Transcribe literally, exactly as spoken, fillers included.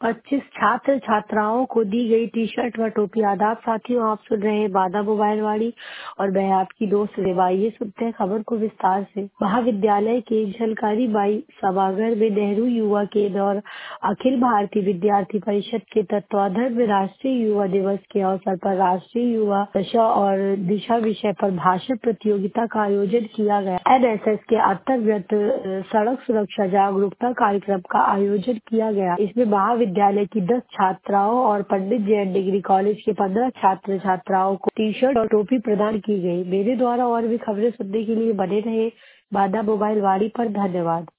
पच्चीस छात्र छात्राओं को दी गई टी शर्ट व टोपी। आदाब साथियों, आप सुन रहे हैं बादा मोबाइल वाड़ी और मैं आपकी दोस्त रेवा। ये सुनते हैं खबर को विस्तार से। महाविद्यालय के झलकारी बाई सभागार में नेहरू युवा केंद्र और अखिल भारतीय विद्यार्थी परिषद के तत्वाधान में राष्ट्रीय युवा दिवस के अवसर पर राष्ट्रीय युवा दशा और दिशा विषय पर भाषण प्रतियोगिता का आयोजन किया गया। एन एस एस के अंतर्गत सड़क सुरक्षा जागरूकता कार्यक्रम का आयोजन किया गया। इसमें महाविद्यालय की दस छात्राओं और पंडित जैन डिग्री कॉलेज के पंद्रह छात्र छात्राओं को टी शर्ट और टोपी प्रदान की गई। मेरे द्वारा और भी खबरें सुनने के लिए बने रहे बादा मोबाइल वाड़ी पर। धन्यवाद।